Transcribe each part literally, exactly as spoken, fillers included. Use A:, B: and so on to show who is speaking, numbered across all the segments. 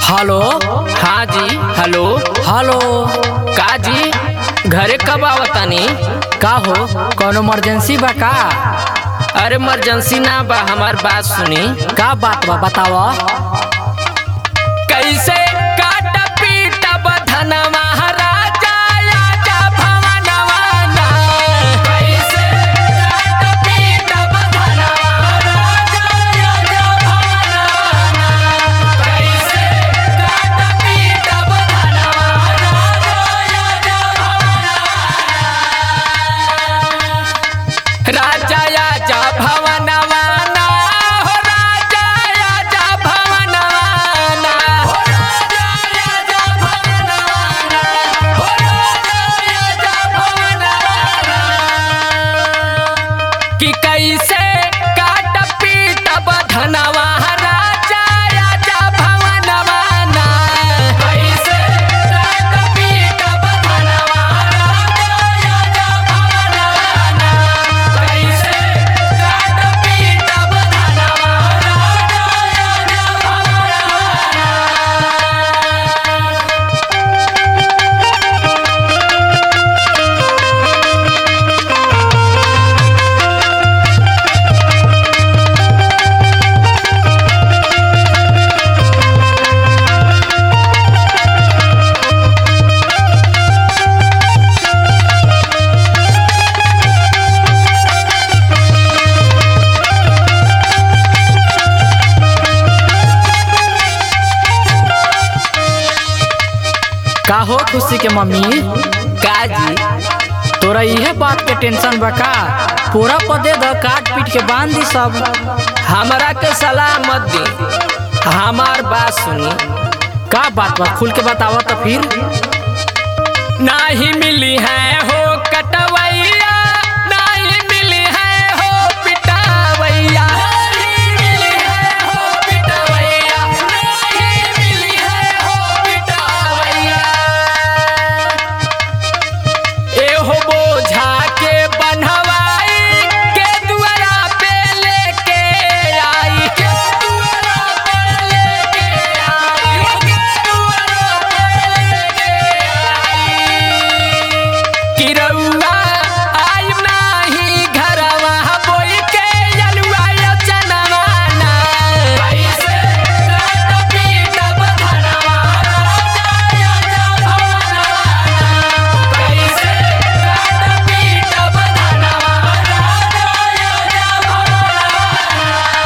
A: Hello.
B: हाँ जी hello.
A: Hello.
B: का जी घरे कब आवतानी?
A: का हो कौनो इमरजेंसी बा का?
B: अरे इमरजेंसी ना बा, हमार बात सुनी।
A: का बात बा बताव।
B: कैसे काट पीट बधनवा राजा आजा भवनवा ना। कैसे काट पीट बधनवा राजा आजा भवनवा ना। कैसे काट पीट बधनवा राजा आजा भवनवा ना। राजा आजा भवनवा ना हो राजा आजा भवनवा ना। हो राजा आजा भवनवा ना। हो राजा आजा भवनवा ना। कि कैसे काट पीट बधनवा राजा आजा भवनवा ना। कैसे काट पीट बधनवा राजा आजा भवनवा ना। कैसे काट पीट बधनवा राजा आजा भवनवा ना।
A: का हो खुशी के मम्मी?
B: का जी
A: तोरा इहे बात के टेंशन बा का? पूरा पदे द काट पीट के बांध दी सब।
B: हमरा के सलाह मत दी, हमार बात सुनी।
A: का बात बा खुल के बताव तो फिर।
B: नाही मिली है हो कटवैया, नाही मिली है हो पिटावैया। नहीं मिली है हो पिटावैया, नहीं मिली है हो पिटावैया। एहो बोझा के बन्हवाई के दुआरा पे लेके आई। के दुआरा पे लेके आई। के दुआरा पे लेके आई। कि रउआ आइब नाही घरवा बोई के अलुआ चनवा ना। कैसे काट पीट बधनवा राजा आजा भवनवा ना। कैसे काट पीट बधनवा राजा आजा भवनवा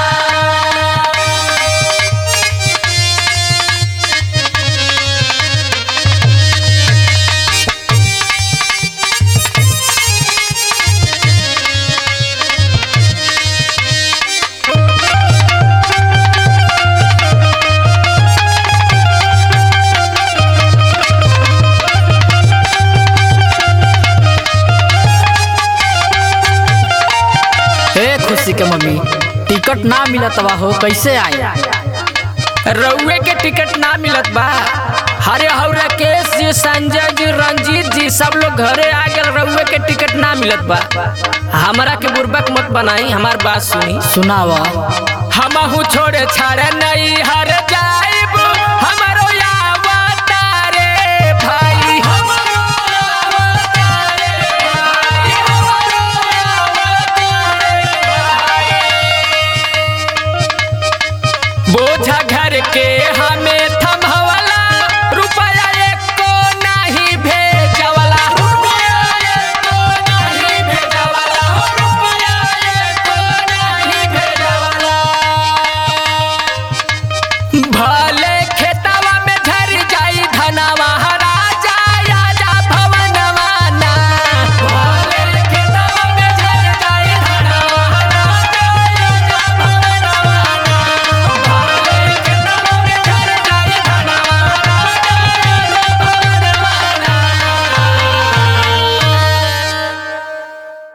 A: हे खुशी के मम्मी टिकट ना मिलत बा हो कैसे आई?
B: रउए के टिकट ना मिलत बा। हरे हौ राकेश जी, संजय जी, रंजीत जी सब लोग घरे आ गए, रउए के टिकट ना मिलत बा। हमरा के बुर्बक मत बनाई, हमार बात सुनी।
A: सुनावा।
B: हमहू छोड़े छाड़े नहीं हर जा